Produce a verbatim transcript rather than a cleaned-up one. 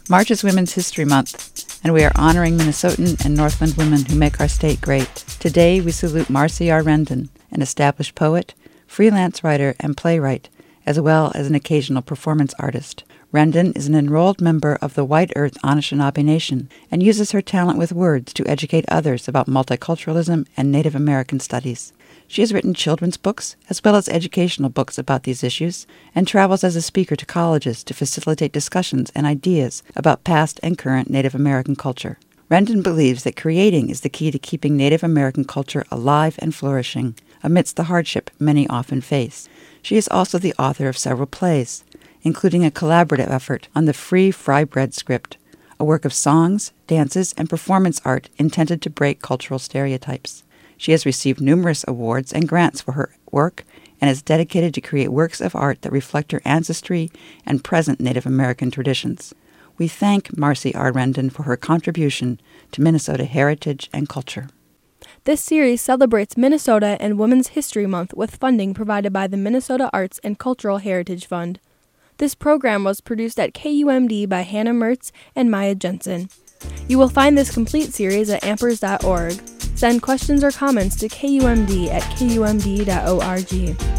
March is Women's History Month, and we are honoring Minnesotan and Northland women who make our state great. Today, we salute Marcy R. Rendon, an established poet, freelance writer, and playwright, as well as an occasional performance artist. Rendon is an enrolled member of the White Earth Anishinaabe Nation and uses her talent with words to educate others about multiculturalism and Native American studies. She has written children's books as well as educational books about these issues and travels as a speaker to colleges to facilitate discussions and ideas about past and current Native American culture. Rendon believes that creating is the key to keeping Native American culture alive and flourishing amidst the hardship many often face. She is also the author of several plays, including a collaborative effort on the Free Fry Bread script, a work of songs, dances, and performance art intended to break cultural stereotypes. She has received numerous awards and grants for her work and is dedicated to create works of art that reflect her ancestry and present Native American traditions. We thank Marcy R. Rendon for her contribution to Minnesota heritage and culture. This series celebrates Minnesota and Women's History Month with funding provided by the Minnesota Arts and Cultural Heritage Fund. This program was produced at K U M D by Hannah Mertz and Maya Jensen. You will find this complete series at ampers dot org. Send questions or comments to K U M D at K U M D dot org.